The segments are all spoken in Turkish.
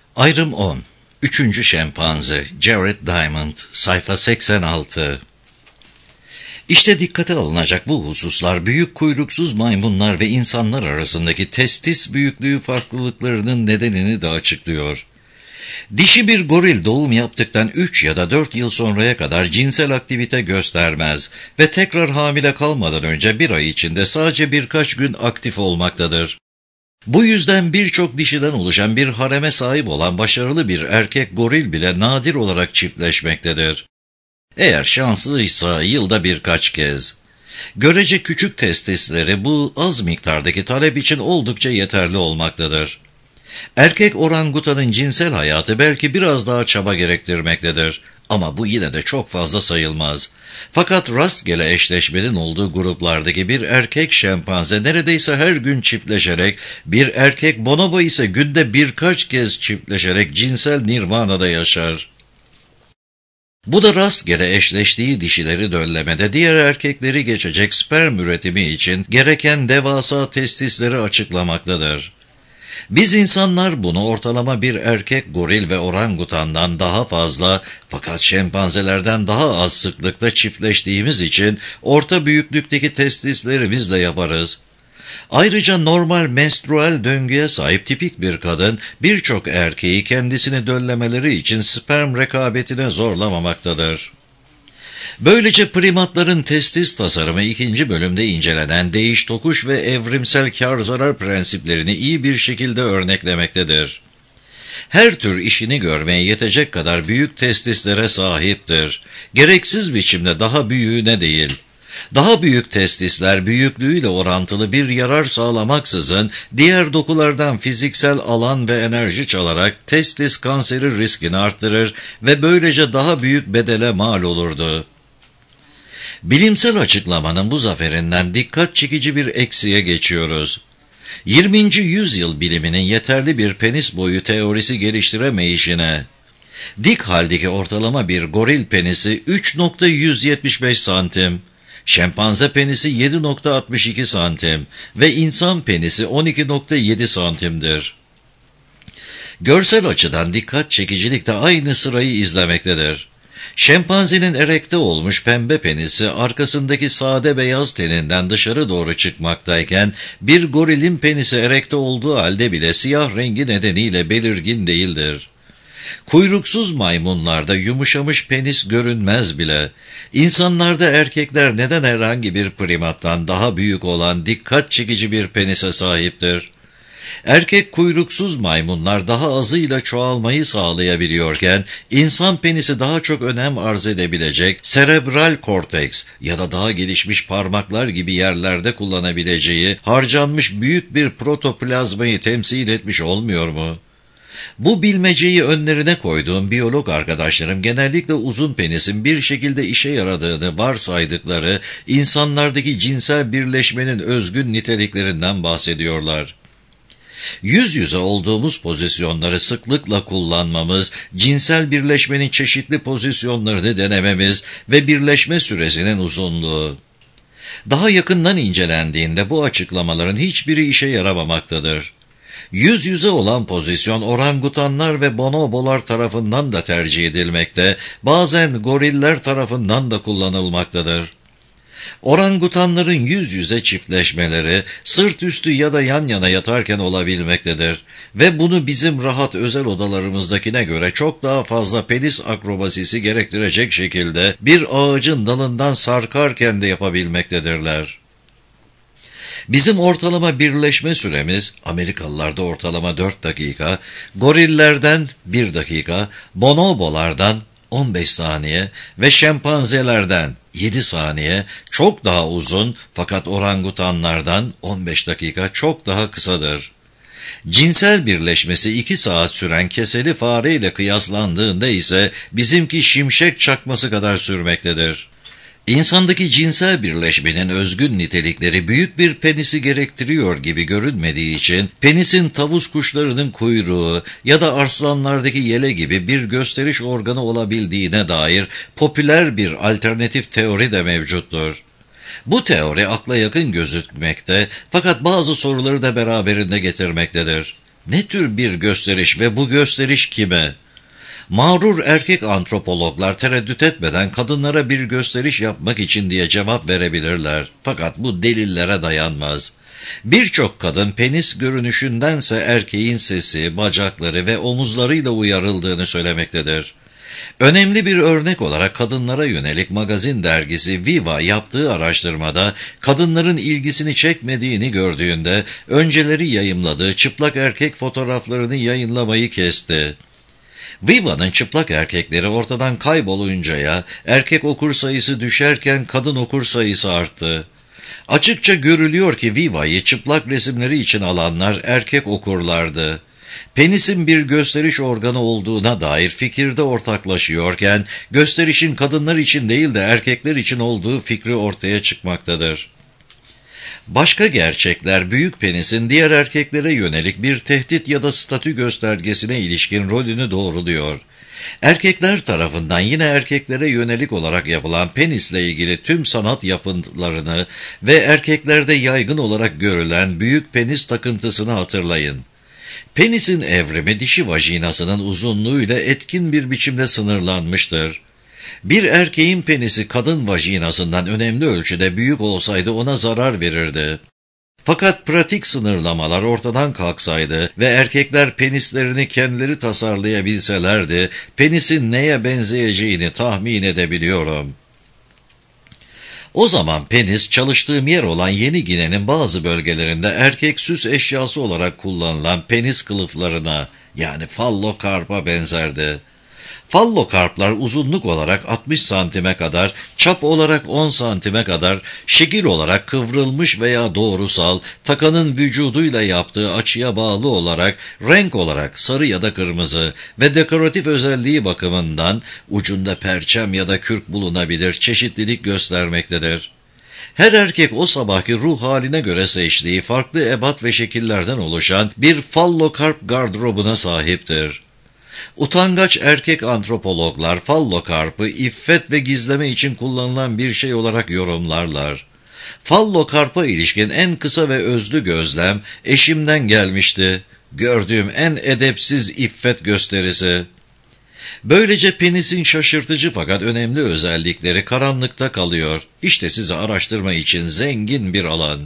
Ayrım 10. Üçüncü şempanze Jared Diamond, sayfa 86. İşte dikkate alınacak bu hususlar büyük kuyruksuz maymunlar ve insanlar arasındaki testis büyüklüğü farklılıklarının nedenini de açıklıyor. Dişi bir goril doğum yaptıktan 3 ya da 4 yıl sonraya kadar cinsel aktivite göstermez ve tekrar hamile kalmadan önce bir ay içinde sadece birkaç gün aktif olmaktadır. Bu yüzden birçok dişiden oluşan bir hareme sahip olan başarılı bir erkek goril bile nadir olarak çiftleşmektedir. Eğer şanslıysa yılda birkaç kez. Görece küçük testisleri bu az miktardaki talep için oldukça yeterli olmaktadır. Erkek orangutanın cinsel hayatı belki biraz daha çaba gerektirmektedir. Ama bu yine de çok fazla sayılmaz. Fakat rastgele eşleşmenin olduğu gruplardaki bir erkek şempanze neredeyse her gün çiftleşerek, bir erkek bonobo ise günde birkaç kez çiftleşerek cinsel nirvanada yaşar. Bu da rastgele eşleştiği dişileri döllemede diğer erkekleri geçecek sperm üretimi için gereken devasa testisleri açıklamaktadır. Biz insanlar bunu ortalama bir erkek goril ve orangutandan daha fazla fakat şempanzelerden daha az sıklıkta çiftleştiğimiz için orta büyüklükteki testislerimizle yaparız. Ayrıca normal menstrual döngüye sahip tipik bir kadın birçok erkeği kendisini döllemeleri için sperm rekabetine zorlamamaktadır. Böylece primatların testis tasarımı 2. bölümde incelenen değiş tokuş ve evrimsel kar zarar prensiplerini iyi bir şekilde örneklemektedir. Her tür işini görmeye yetecek kadar büyük testislere sahiptir. Gereksiz biçimde daha büyüğüne değil. Daha büyük testisler büyüklüğüyle orantılı bir yarar sağlamaksızın diğer dokulardan fiziksel alan ve enerji çalarak testis kanseri riskini arttırır ve böylece daha büyük bedele mal olurdu. Bilimsel açıklamanın bu zaferinden dikkat çekici bir eksiğe geçiyoruz. 20. yüzyıl biliminin yeterli bir penis boyu teorisi geliştiremeyişine, dik haldeki ortalama bir goril penisi 3,175 santim, şempanze penisi 7,62 santim ve insan penisi 12,7 santimdir. Görsel açıdan dikkat çekicilik de aynı sırayı izlemektedir. Şempanzenin erekte olmuş pembe penisi arkasındaki sade beyaz teninden dışarı doğru çıkmaktayken bir gorilin penisi erekte olduğu halde bile siyah rengi nedeniyle belirgin değildir. Kuyruksuz maymunlarda yumuşamış penis görünmez bile. İnsanlarda erkekler neden herhangi bir primattan daha büyük olan dikkat çekici bir penise sahiptir? Erkek kuyruksuz maymunlar daha azıyla çoğalmayı sağlayabiliyorken, insan penisi daha çok önem arz edebilecek serebral korteks ya da daha gelişmiş parmaklar gibi yerlerde kullanabileceği harcanmış büyük bir protoplazmayı temsil etmiş olmuyor mu? Bu bilmeceyi önlerine koyduğum biyolog arkadaşlarım genellikle uzun penisin bir şekilde işe yaradığını varsaydıkları insanlardaki cinsel birleşmenin özgün niteliklerinden bahsediyorlar. Yüz yüze olduğumuz pozisyonları sıklıkla kullanmamız, cinsel birleşmenin çeşitli pozisyonlarını denememiz ve birleşme süresinin uzunluğu. Daha yakından incelendiğinde bu açıklamaların hiçbiri işe yaramamaktadır. Yüz yüze olan pozisyon orangutanlar ve bonobolar tarafından da tercih edilmekte, bazen goriller tarafından da kullanılmaktadır. Orangutanların yüz yüze çiftleşmeleri sırt üstü ya da yan yana yatarken olabilmektedir ve bunu bizim rahat özel odalarımızdakine göre çok daha fazla penis akrobasisi gerektirecek şekilde bir ağacın dalından sarkarken de yapabilmektedirler. Bizim ortalama birleşme süremiz, Amerikalılarda ortalama 4 dakika, gorillerden 1 dakika, bonobolardan 15 saniye ve şempanzelerden 7 saniye çok daha uzun fakat orangutanlardan 15 dakika çok daha kısadır. Cinsel birleşmesi 2 saat süren keseli fare ile kıyaslandığında ise bizimki şimşek çakması kadar sürmektedir. İnsandaki cinsel birleşmenin özgün nitelikleri büyük bir penisi gerektiriyor gibi görünmediği için penisin tavus kuşlarının kuyruğu ya da arslanlardaki yele gibi bir gösteriş organı olabildiğine dair popüler bir alternatif teori de mevcuttur. Bu teori akla yakın gözükmekte fakat bazı soruları da beraberinde getirmektedir. Ne tür bir gösteriş ve bu gösteriş kime? Mağrur erkek antropologlar tereddüt etmeden kadınlara bir gösteriş yapmak için diye cevap verebilirler. Fakat bu delillere dayanmaz. Birçok kadın penis görünüşündense erkeğin sesi, bacakları ve omuzlarıyla uyarıldığını söylemektedir. Önemli bir örnek olarak kadınlara yönelik magazin dergisi Viva yaptığı araştırmada kadınların ilgisini çekmediğini gördüğünde önceleri yayımladığı çıplak erkek fotoğraflarını yayınlamayı kesti. Viva'nın çıplak erkekleri ortadan kayboluncaya erkek okur sayısı düşerken kadın okur sayısı arttı. Açıkça görülüyor ki Viva'yı çıplak resimleri için alanlar erkek okurlardı. Penisin bir gösteriş organı olduğuna dair fikirde ortaklaşıyorken gösterişin kadınlar için değil de erkekler için olduğu fikri ortaya çıkmaktadır. Başka gerçekler büyük penisin diğer erkeklere yönelik bir tehdit ya da statü göstergesine ilişkin rolünü doğruluyor. Erkekler tarafından yine erkeklere yönelik olarak yapılan penisle ilgili tüm sanat yapıtlarını ve erkeklerde yaygın olarak görülen büyük penis takıntısını hatırlayın. Penisin evrimi dişi vajinasının uzunluğuyla etkin bir biçimde sınırlanmıştır. Bir erkeğin penisi kadın vajinasından önemli ölçüde büyük olsaydı ona zarar verirdi. Fakat pratik sınırlamalar ortadan kalksaydı ve erkekler penislerini kendileri tasarlayabilselerdi, penisin neye benzeyeceğini tahmin edebiliyorum. O zaman penis, çalıştığım yer olan Yeni Gine'nin bazı bölgelerinde erkek süs eşyası olarak kullanılan penis kılıflarına, yani fallokarpa benzerdi. Fallokarplar uzunluk olarak 60 santime kadar, çap olarak 10 santime kadar, şekil olarak kıvrılmış veya doğrusal, takanın vücuduyla yaptığı açıya bağlı olarak, renk olarak sarı ya da kırmızı ve dekoratif özelliği bakımından ucunda perçem ya da kürk bulunabilir çeşitlilik göstermektedir. Her erkek o sabahki ruh haline göre seçtiği farklı ebat ve şekillerden oluşan bir fallokarp gardırobuna sahiptir. Utangaç erkek antropologlar fallokarpı iffet ve gizleme için kullanılan bir şey olarak yorumlarlar. Fallokarpa ilişkin en kısa ve özlü gözlem eşimden gelmişti. Gördüğüm en edepsiz iffet gösterisi. Böylece penisin şaşırtıcı fakat önemli özellikleri karanlıkta kalıyor. İşte size araştırma için zengin bir alan.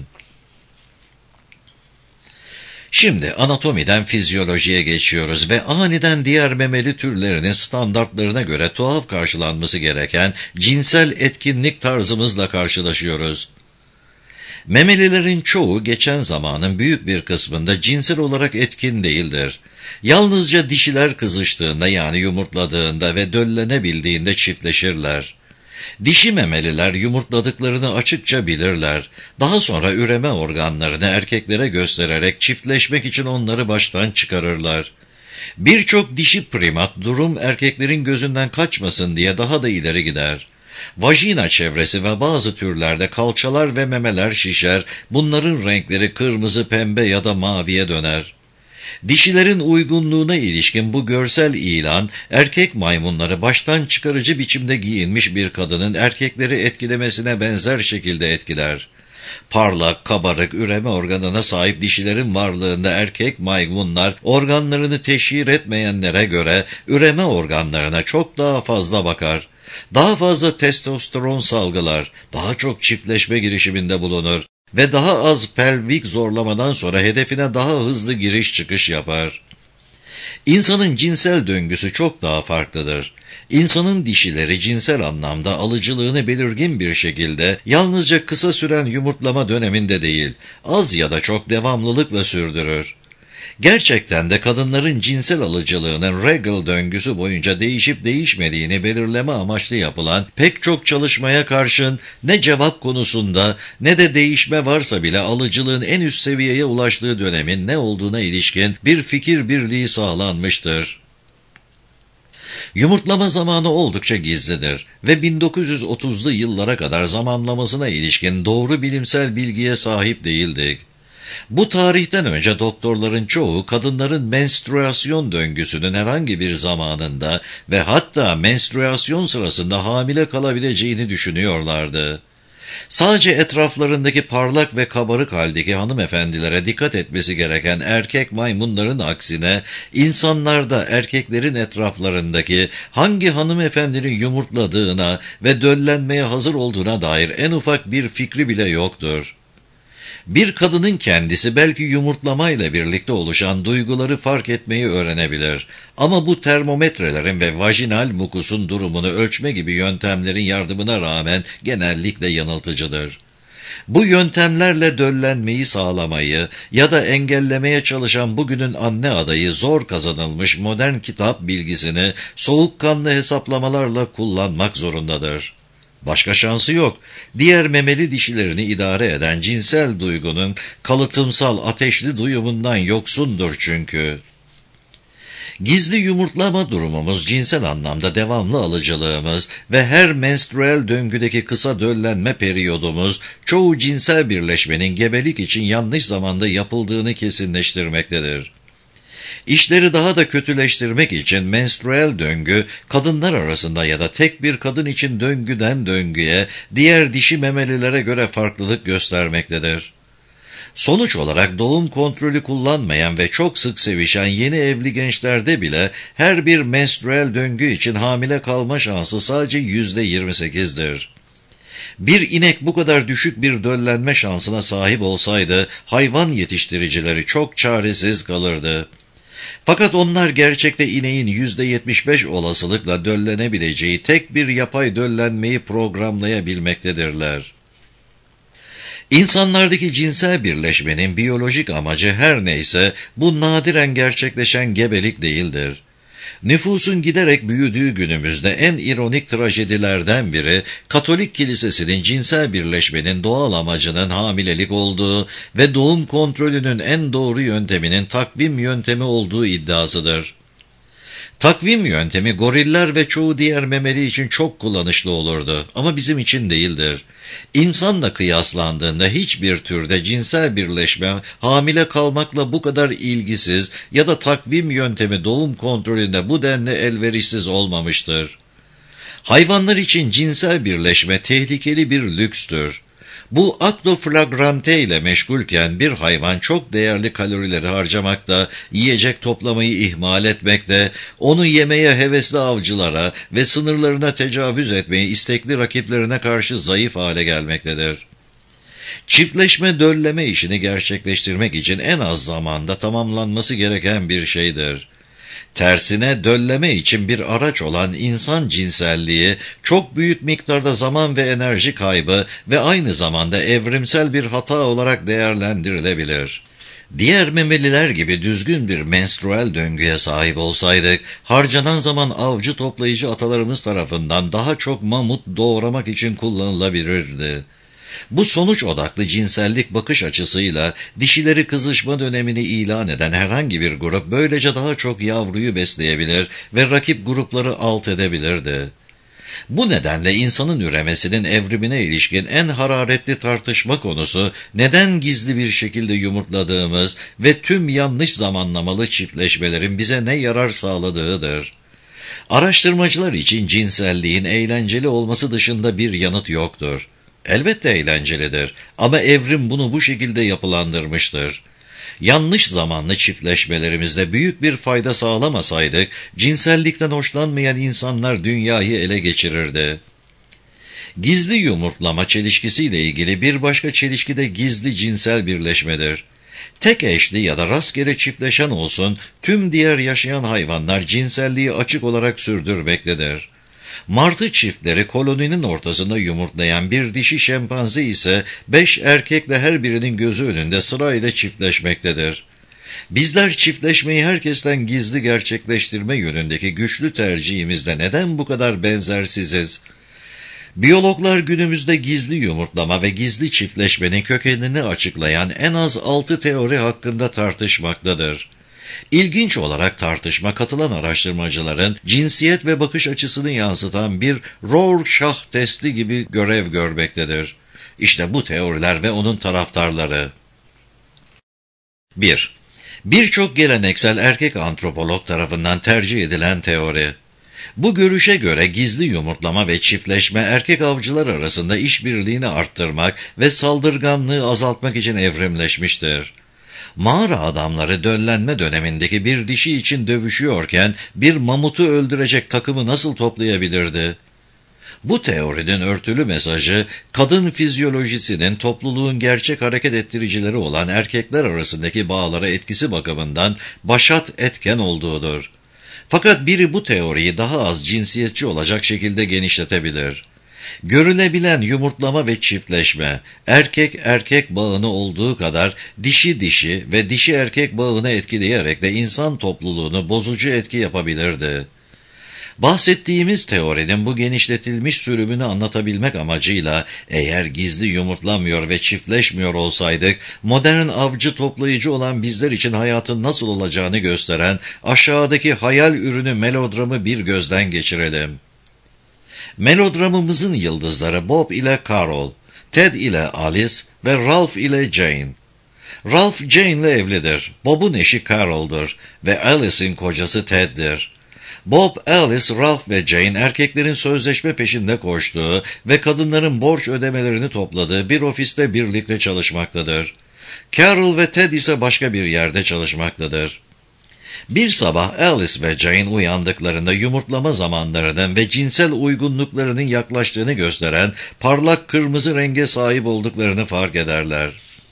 Şimdi anatomiden fizyolojiye geçiyoruz ve aniden diğer memeli türlerinin standartlarına göre tuhaf karşılanması gereken cinsel etkinlik tarzımızla karşılaşıyoruz. Memelilerin çoğu geçen zamanın büyük bir kısmında cinsel olarak etkin değildir. Yalnızca dişiler kızıştığında yani yumurtladığında ve döllenebildiğinde çiftleşirler. Dişi memeliler yumurtladıklarını açıkça bilirler. Daha sonra üreme organlarını erkeklere göstererek çiftleşmek için onları baştan çıkarırlar. Birçok dişi primat durum erkeklerin gözünden kaçmasın diye daha da ileri gider. Vajina çevresi ve bazı türlerde kalçalar ve memeler şişer, bunların renkleri kırmızı, pembe ya da maviye döner. Dişilerin uygunluğuna ilişkin bu görsel ilan, erkek maymunları baştan çıkarıcı biçimde giyinmiş bir kadının erkekleri etkilemesine benzer şekilde etkiler. Parlak, kabarık üreme organına sahip dişilerin varlığında erkek maymunlar, organlarını teşhir etmeyenlere göre üreme organlarına çok daha fazla bakar. Daha fazla testosteron salgılar, daha çok çiftleşme girişiminde bulunur ve daha az pelvik zorlamadan sonra hedefine daha hızlı giriş çıkış yapar. İnsanın cinsel döngüsü çok daha farklıdır. İnsanın dişileri cinsel anlamda alıcılığını belirgin bir şekilde yalnızca kısa süren yumurtlama döneminde değil, az ya da çok devamlılıkla sürdürür. Gerçekten de kadınların cinsel alıcılığının regal döngüsü boyunca değişip değişmediğini belirleme amaçlı yapılan pek çok çalışmaya karşın ne cevap konusunda ne de değişme varsa bile alıcılığın en üst seviyeye ulaştığı dönemin ne olduğuna ilişkin bir fikir birliği sağlanmıştır. Yumurtlama zamanı oldukça gizlidir ve 1930'lu yıllara kadar zamanlamasına ilişkin doğru bilimsel bilgiye sahip değildik. Bu tarihten önce doktorların çoğu kadınların menstrüasyon döngüsünün herhangi bir zamanında ve hatta menstrüasyon sırasında hamile kalabileceğini düşünüyorlardı. Sadece etraflarındaki parlak ve kabarık haldeki hanımefendilere dikkat etmesi gereken erkek maymunların aksine, insanlarda erkeklerin etraflarındaki hangi hanımefendinin yumurtladığına ve döllenmeye hazır olduğuna dair en ufak bir fikri bile yoktur. Bir kadının kendisi belki yumurtlamayla birlikte oluşan duyguları fark etmeyi öğrenebilir. Ama bu termometrelerin ve vajinal mukusun durumunu ölçme gibi yöntemlerin yardımına rağmen genellikle yanıltıcıdır. Bu yöntemlerle döllenmeyi sağlamayı ya da engellemeye çalışan bugünün anne adayı zor kazanılmış modern kitap bilgisini soğukkanlı hesaplamalarla kullanmak zorundadır. Başka şansı yok. Diğer memeli dişilerini idare eden cinsel duygunun kalıtımsal ateşli duyumundan yoksundur çünkü. Gizli yumurtlama durumumuz, cinsel anlamda devamlı alıcılığımız ve her menstrüel döngüdeki kısa döllenme periyodumuz, çoğu cinsel birleşmenin gebelik için yanlış zamanda yapıldığını kesinleştirmektedir. İşleri daha da kötüleştirmek için menstrüel döngü, kadınlar arasında ya da tek bir kadın için döngüden döngüye, diğer dişi memelilere göre farklılık göstermektedir. Sonuç olarak doğum kontrolü kullanmayan ve çok sık sevişen yeni evli gençlerde bile her bir menstrüel döngü için hamile kalma şansı sadece %28'dir. Bir inek bu kadar düşük bir döllenme şansına sahip olsaydı, hayvan yetiştiricileri çok çaresiz kalırdı. Fakat onlar gerçekte ineğin %75 olasılıkla döllenebileceği tek bir yapay döllenmeyi programlayabilmektedirler. İnsanlardaki cinsel birleşmenin biyolojik amacı her neyse bu nadiren gerçekleşen gebelik değildir. Nüfusun giderek büyüdüğü günümüzde en ironik trajedilerden biri, Katolik Kilisesi'nin cinsel birleşmenin doğal amacının hamilelik olduğu ve doğum kontrolünün en doğru yönteminin takvim yöntemi olduğu iddiasıdır. Takvim yöntemi goriller ve çoğu diğer memeli için çok kullanışlı olurdu ama bizim için değildir. İnsanla kıyaslandığında hiçbir türde cinsel birleşme hamile kalmakla bu kadar ilgisiz ya da takvim yöntemi doğum kontrolünde bu denli elverişsiz olmamıştır. Hayvanlar için cinsel birleşme tehlikeli bir lükstür. Bu acto flagrante ile meşgulken bir hayvan çok değerli kalorileri harcamakta, yiyecek toplamayı ihmal etmekte, onu yemeye hevesli avcılara ve sınırlarına tecavüz etmeyi istekli rakiplerine karşı zayıf hale gelmektedir. Çiftleşme dölleme işini gerçekleştirmek için en az zamanda tamamlanması gereken bir şeydir. Tersine dölleme için bir araç olan insan cinselliği çok büyük miktarda zaman ve enerji kaybı ve aynı zamanda evrimsel bir hata olarak değerlendirilebilir. Diğer memeliler gibi düzgün bir menstrüel döngüye sahip olsaydık, harcanan zaman avcı toplayıcı atalarımız tarafından daha çok mamut doğramak için kullanılabilirdi. Bu sonuç odaklı cinsellik bakış açısıyla dişileri kızışma dönemini ilan eden herhangi bir grup böylece daha çok yavruyu besleyebilir ve rakip grupları alt edebilirdi. Bu nedenle insanın üremesinin evrimine ilişkin en hararetli tartışma konusu neden gizli bir şekilde yumurtladığımız ve tüm yanlış zamanlamalı çiftleşmelerin bize ne yarar sağladığıdır. Araştırmacılar için cinselliğin eğlenceli olması dışında bir yanıt yoktur. Elbette eğlencelidir ama evrim bunu bu şekilde yapılandırmıştır. Yanlış zamanlı çiftleşmelerimizde büyük bir fayda sağlamasaydık, cinsellikten hoşlanmayan insanlar dünyayı ele geçirirdi. Gizli yumurtlama çelişkisiyle ilgili bir başka çelişki de gizli cinsel birleşmedir. Tek eşli ya da rastgele çiftleşen olsun, tüm diğer yaşayan hayvanlar cinselliği açık olarak sürdürmektedir. Martı çiftleri koloninin ortasında yumurtlayan bir dişi şempanze ise 5 erkekle her birinin gözü önünde sırayla çiftleşmektedir. Bizler çiftleşmeyi herkesten gizli gerçekleştirme yönündeki güçlü tercihimizde neden bu kadar benzersiziz? Biyologlar günümüzde gizli yumurtlama ve gizli çiftleşmenin kökenini açıklayan en az 6 teori hakkında tartışmaktadır. İlginç olarak tartışma katılan araştırmacıların cinsiyet ve bakış açısını yansıtan bir Rorschach testi gibi görev görmektedir. İşte bu teoriler ve onun taraftarları. 1. Birçok geleneksel erkek antropolog tarafından tercih edilen teori. Bu görüşe göre gizli yumurtlama ve çiftleşme erkek avcılar arasında işbirliğini arttırmak ve saldırganlığı azaltmak için evrimleşmiştir. Mağara adamları döllenme dönemindeki bir dişi için dövüşüyorken bir mamutu öldürecek takımı nasıl toplayabilirdi? Bu teorinin örtülü mesajı, kadın fizyolojisinin topluluğun gerçek hareket ettiricileri olan erkekler arasındaki bağlara etkisi bakımından başat etken olduğudur. Fakat biri bu teoriyi daha az cinsiyetçi olacak şekilde genişletebilir. Görülebilen yumurtlama ve çiftleşme, erkek erkek bağını olduğu kadar dişi dişi ve dişi erkek bağını etkileyerek de insan topluluğunu bozucu etki yapabilirdi. Bahsettiğimiz teorinin bu genişletilmiş sürümünü anlatabilmek amacıyla eğer gizli yumurtlamıyor ve çiftleşmiyor olsaydık, modern avcı toplayıcı olan bizler için hayatın nasıl olacağını gösteren aşağıdaki hayal ürünü melodramı bir gözden geçirelim. Melodramımızın yıldızları Bob ile Carol, Ted ile Alice ve Ralph ile Jane. Ralph Jane ile evlidir. Bob'un eşi Carol'dur ve Alice'in kocası Ted'dir. Bob, Alice, Ralph ve Jane erkeklerin sözleşme peşinde koştuğu ve kadınların borç ödemelerini topladığı bir ofiste birlikte çalışmaktadır. Carol ve Ted ise başka bir yerde çalışmaktadır. Bir sabah Alice ve Jane uyandıklarında yumurtlama zamanlarının ve cinsel uygunluklarının yaklaştığını gösteren parlak kırmızı renge sahip olduklarını fark ederler.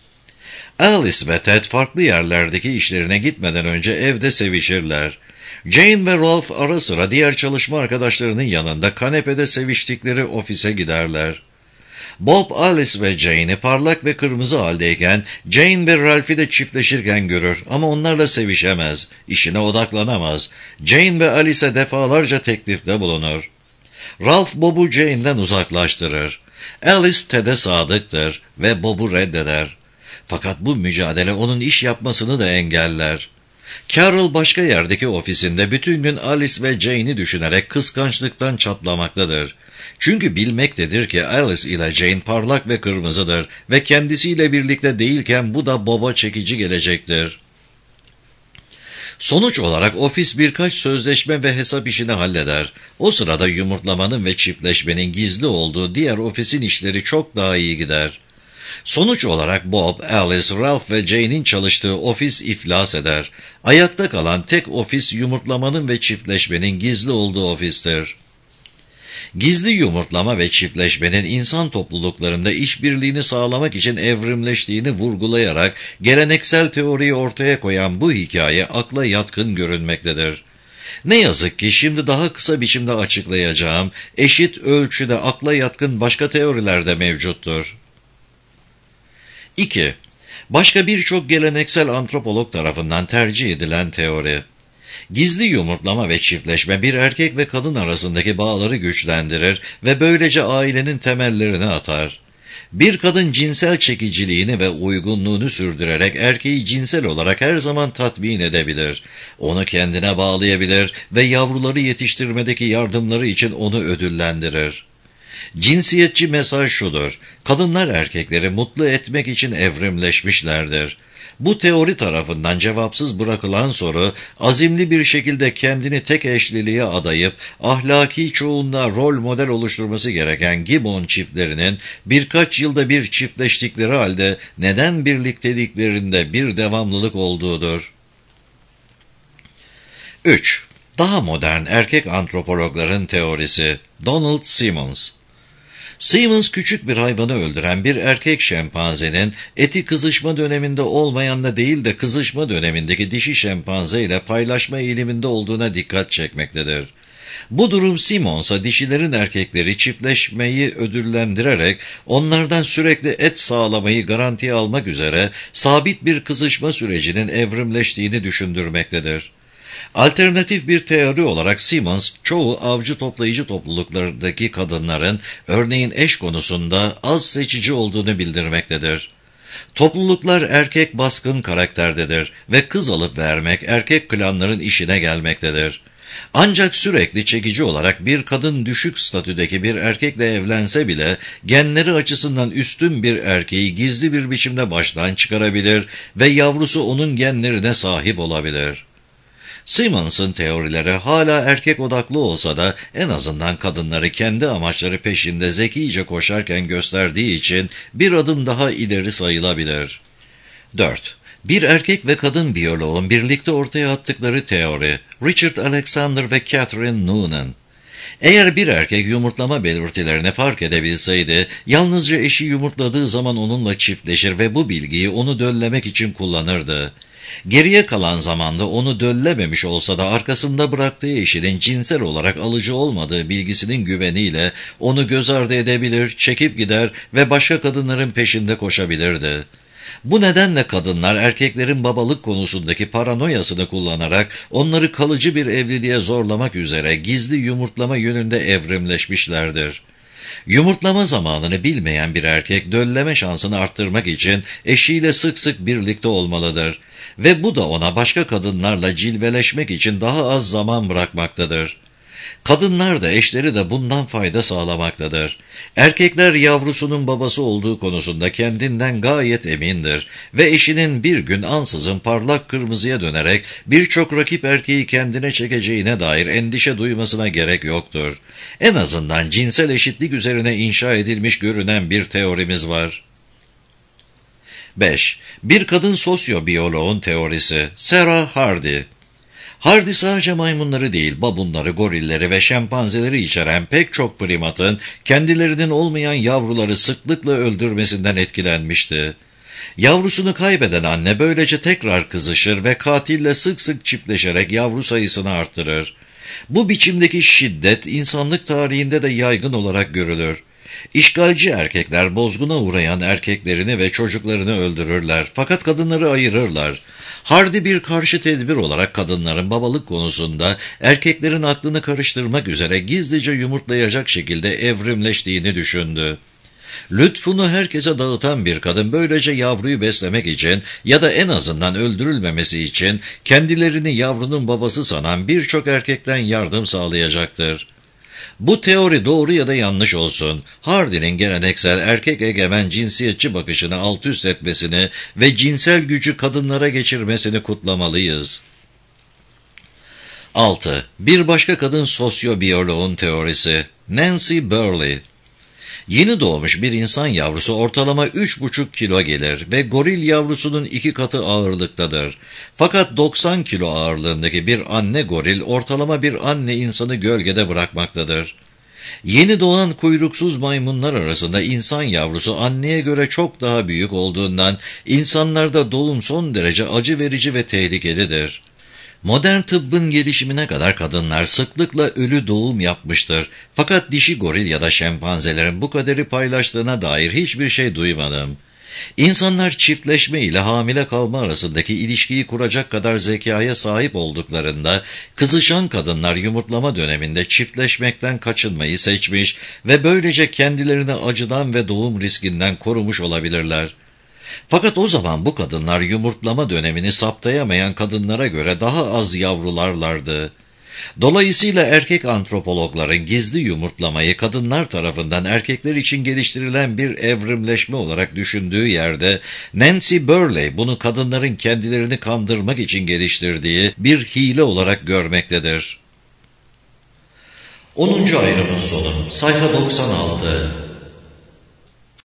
Alice ve Ted farklı yerlerdeki işlerine gitmeden önce evde sevişirler. Jane ve Ralph ara sıra diğer çalışma arkadaşlarının yanında kanepede seviştikleri ofise giderler. Bob, Alice ve Jane'i parlak ve kırmızı haldeyken Jane ve Ralph'i de çiftleşirken görür ama onlarla sevişemez, işine odaklanamaz. Jane ve Alice'e defalarca teklifte bulunur. Ralph Bob'u Jane'den uzaklaştırır. Alice Ted'e sadıktır ve Bob'u reddeder. Fakat bu mücadele onun iş yapmasını da engeller. Carol başka yerdeki ofisinde bütün gün Alice ve Jane'i düşünerek kıskançlıktan çatlamaktadır. Çünkü bilmektedir ki Alice ile Jane parlak ve kırmızıdır ve kendisiyle birlikte değilken bu da Bob'a çekici gelecektir. Sonuç olarak ofis birkaç sözleşme ve hesap işini halleder. O sırada yumurtlamanın ve çiftleşmenin gizli olduğu diğer ofisin işleri çok daha iyi gider. Sonuç olarak Bob, Alice, Ralph ve Jane'in çalıştığı ofis iflas eder. Ayakta kalan tek ofis yumurtlamanın ve çiftleşmenin gizli olduğu ofistir. Gizli yumurtlama ve çiftleşmenin insan topluluklarında işbirliğini sağlamak için evrimleştiğini vurgulayarak geleneksel teoriyi ortaya koyan bu hikaye akla yatkın görünmektedir. Ne yazık ki şimdi daha kısa biçimde açıklayacağım eşit ölçüde akla yatkın başka teoriler de mevcuttur. 2. Başka birçok geleneksel antropolog tarafından tercih edilen teori. Gizli yumurtlama ve çiftleşme bir erkek ve kadın arasındaki bağları güçlendirir ve böylece ailenin temellerini atar. Bir kadın cinsel çekiciliğini ve uygunluğunu sürdürerek erkeği cinsel olarak her zaman tatmin edebilir. Onu kendine bağlayabilir ve yavruları yetiştirmedeki yardımları için onu ödüllendirir. Cinsiyetçi mesaj şudur: kadınlar erkekleri mutlu etmek için evrimleşmişlerdir. Bu teori tarafından cevapsız bırakılan soru, azimli bir şekilde kendini tek eşliliğe adayıp ahlaki çoğunluğa rol model oluşturması gereken Gibbon çiftlerinin birkaç yılda bir çiftleştikleri halde neden birlikteliklerinde bir devamlılık olduğudur. 3. Daha modern erkek antropologların teorisi. Donald Simmons. Simmons küçük bir hayvanı öldüren bir erkek şempanzenin eti kızışma döneminde olmayan da değil de kızışma dönemindeki dişi şempanze ile paylaşma eğiliminde olduğuna dikkat çekmektedir. Bu durum Simmons'a dişilerin erkekleri çiftleşmeyi ödüllendirerek onlardan sürekli et sağlamayı garantiye almak üzere sabit bir kızışma sürecinin evrimleştiğini düşündürmektedir. Alternatif bir teori olarak Simmons, çoğu avcı toplayıcı topluluklardaki kadınların, örneğin eş konusunda az seçici olduğunu bildirmektedir. Topluluklar erkek baskın karakterdedir ve kız alıp vermek erkek klanların işine gelmektedir. Ancak sürekli çekici olarak bir kadın düşük statüdeki bir erkekle evlense bile genleri açısından üstün bir erkeği gizli bir biçimde baştan çıkarabilir ve yavrusu onun genlerine sahip olabilir. Simmons'ın teorileri hala erkek odaklı olsa da en azından kadınları kendi amaçları peşinde zekice koşarken gösterdiği için bir adım daha ileri sayılabilir. 4. Bir erkek ve kadın biyoloğun birlikte ortaya attıkları teori, Richard Alexander ve Catherine Noonan. Eğer bir erkek yumurtlama belirtilerini fark edebilseydi, yalnızca eşi yumurtladığı zaman onunla çiftleşir ve bu bilgiyi onu döllemek için kullanırdı. Geriye kalan zamanda onu döllememiş olsa da arkasında bıraktığı eşinin cinsel olarak alıcı olmadığı bilgisinin güveniyle onu göz ardı edebilir, çekip gider ve başka kadınların peşinde koşabilirdi. Bu nedenle kadınlar erkeklerin babalık konusundaki paranoyasını kullanarak onları kalıcı bir evliliğe zorlamak üzere gizli yumurtlama yönünde evrimleşmişlerdir. Yumurtlama zamanını bilmeyen bir erkek dölleme şansını arttırmak için eşiyle sık sık birlikte olmalıdır ve bu da ona başka kadınlarla cilveleşmek için daha az zaman bırakmaktadır. Kadınlar da eşleri de bundan fayda sağlamaktadır. Erkekler yavrusunun babası olduğu konusunda kendinden gayet emindir ve eşinin bir gün ansızın parlak kırmızıya dönerek birçok rakip erkeği kendine çekeceğine dair endişe duymasına gerek yoktur. En azından cinsel eşitlik üzerine inşa edilmiş görünen bir teorimiz var. 5. Bir kadın sosyobiyoloğun teorisi, Sarah Hardy. Hardy sadece maymunları değil, babunları, gorilleri ve şempanzeleri içeren pek çok primatın kendilerinin olmayan yavruları sıklıkla öldürmesinden etkilenmişti. Yavrusunu kaybeden anne böylece tekrar kızışır ve katille sık sık çiftleşerek yavru sayısını artırır. Bu biçimdeki şiddet insanlık tarihinde de yaygın olarak görülür. İşgalci erkekler bozguna uğrayan erkeklerini ve çocuklarını öldürürler fakat kadınları ayırırlar. Hardy bir karşı tedbir olarak kadınların babalık konusunda erkeklerin aklını karıştırmak üzere gizlice yumurtlayacak şekilde evrimleştiğini düşündü. Lütfunu herkese dağıtan bir kadın böylece yavruyu beslemek için ya da en azından öldürülmemesi için kendilerini yavrunun babası sanan birçok erkekten yardım sağlayacaktır. Bu teori doğru ya da yanlış olsun, Hardy'nin geleneksel erkek egemen cinsiyetçi bakışını alt üst etmesini ve cinsel gücü kadınlara geçirmesini kutlamalıyız. 6. Bir başka kadın sosyobiyoloğun teorisi, Nancy Burley. Yeni doğmuş bir insan yavrusu ortalama 3,5 kilo gelir ve goril yavrusunun 2 katı ağırlıktadır. Fakat 90 kilo ağırlığındaki bir anne goril ortalama bir anne insanı gölgede bırakmaktadır. Yeni doğan kuyruksuz maymunlar arasında insan yavrusu anneye göre çok daha büyük olduğundan insanlarda doğum son derece acı verici ve tehlikelidir. Modern tıbbın gelişimine kadar kadınlar sıklıkla ölü doğum yapmıştır. Fakat dişi goril ya da şempanzelerin bu kaderi paylaştığına dair hiçbir şey duymadım. İnsanlar çiftleşme ile hamile kalma arasındaki ilişkiyi kuracak kadar zekaya sahip olduklarında, kızışan kadınlar yumurtlama döneminde çiftleşmekten kaçınmayı seçmiş ve böylece kendilerini acıdan ve doğum riskinden korumuş olabilirler. Fakat o zaman bu kadınlar yumurtlama dönemini saptayamayan kadınlara göre daha az yavrularlardı. Dolayısıyla erkek antropologların gizli yumurtlamayı kadınlar tarafından erkekler için geliştirilen bir evrimleşme olarak düşündüğü yerde, Nancy Burley bunu kadınların kendilerini kandırmak için geliştirdiği bir hile olarak görmektedir. 10. ayrımın sonu, sayfa 96.